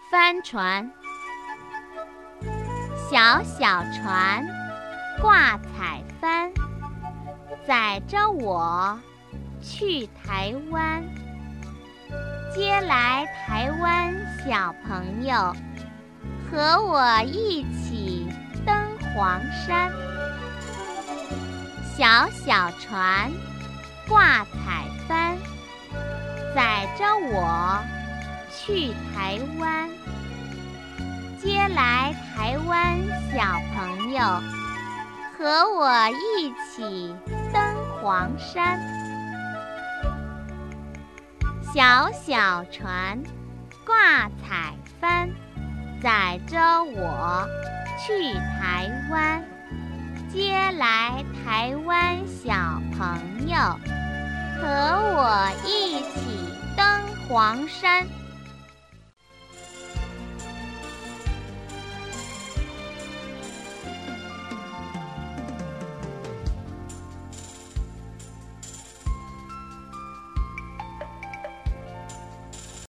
帆船，小小船，挂彩帆，载着我去台湾，接来台湾小朋友，和我一起登黄山。小小船，挂彩帆，载着我去台湾，接来台湾小朋友，和我一起登黄山。小小船，挂彩帆，载着我去台湾，接来台湾小朋友，和我一起登黄山。